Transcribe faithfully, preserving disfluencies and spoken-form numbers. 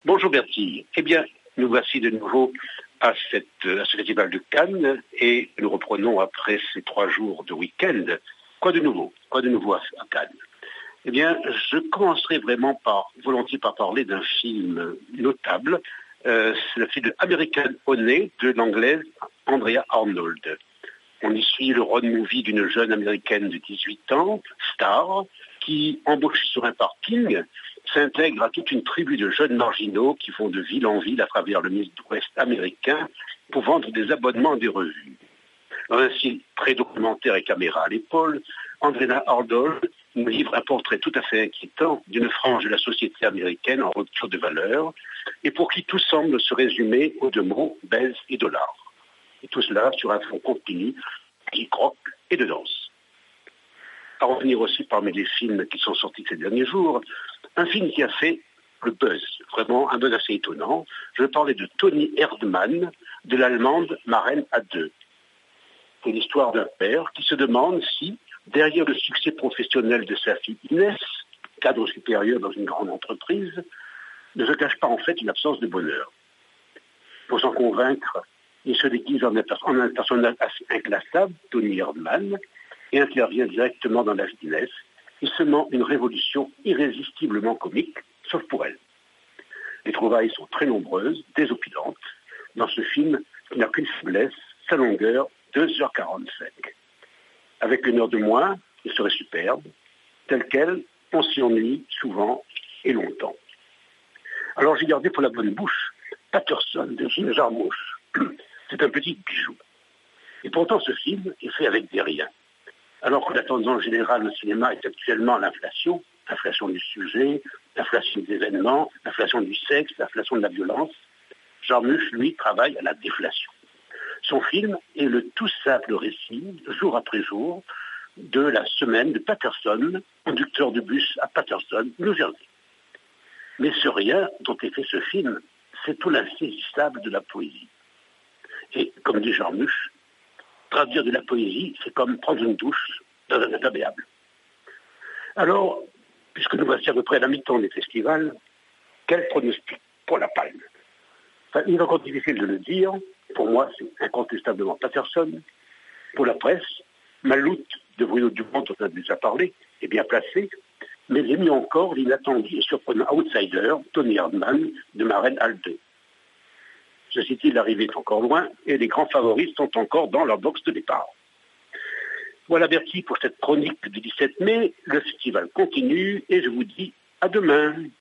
Bonjour Bertie. Eh bien, nous voici de nouveau à, cette, à ce festival de Cannes et nous reprenons après ces trois jours de week-end. Quoi de nouveau Quoi de nouveau à, à Cannes Eh bien, je commencerai vraiment par, volontiers par parler d'un film notable. Euh, c'est le film American Honey de l'anglaise Andrea Arnold. On y suit le road movie d'une jeune américaine de dix-huit ans, star, qui, embauchée sur un parking, s'intègre à toute une tribu de jeunes marginaux qui vont de ville en ville à travers le Midwest américain pour vendre des abonnements à des revues. Dans un style très documentaire et caméra à l'épaule, Andrea Arnold nous livre un portrait tout à fait inquiétant d'une frange de la société américaine en rupture de valeurs et pour qui tout semble se résumer aux deux mots baise et dollars. Et tout cela sur un fond continu qui croque et de danse. À revenir aussi parmi les films qui sont sortis ces derniers jours, un film qui a fait le buzz, vraiment un buzz assez étonnant. Je veux parler de Toni Erdmann, de l'allemande Marraine à deux. C'est l'histoire d'un père qui se demande si, derrière le succès professionnel de sa fille Inès, cadre supérieur dans une grande entreprise, ne se cache pas en fait une absence de bonheur. Pour s'en convaincre, il se déguise en un, en un personnage assez inclassable, Toni Erdmann, et intervient directement dans la vie d'Inès, et semant une révolution irrésistiblement comique, sauf pour elle. Les trouvailles sont très nombreuses, désopilantes, dans ce film qui n'a qu'une faiblesse, sa longueur, deux heures quarante-cinq. Avec une heure de moins, il serait superbe, tel quel, on s'y ennuie souvent et longtemps. Alors j'ai gardé pour la bonne bouche Patterson de Jim Jarmusch. C'est un petit bijou. Et pourtant ce film est fait avec des riens. Alors que la tendance générale au cinéma est actuellement l'inflation, l'inflation du sujet, l'inflation des événements, l'inflation du sexe, l'inflation de la violence, Jarmusch, lui, travaille à la déflation. Son film est le tout simple récit, jour après jour, de la semaine de Patterson, conducteur de bus à Patterson, New Jersey. Mais ce rien dont est fait ce film, c'est tout l'insaisissable de la poésie. Et comme dit Jarmusch, traduire de la poésie, c'est comme prendre une douche dans un imperméable. Alors, puisque nous voici à peu près à la mi-temps des festivals, quel pronostic pour la Palme? Enfin, il est encore difficile de le dire. Pour moi, c'est incontestablement Patterson. Pour la presse, Maloute de Bruno Dumont, dont on a déjà parlé, est bien placé, mais il est mieux encore l'inattendu et surprenant outsider, Toni Erdmann, de Marraine à deux. Ceci dit, l'arrivée est encore loin et les grands favoris sont encore dans leur box de départ. Voilà Bertie pour cette chronique du dix-sept mai. Le festival continue et je vous dis à demain.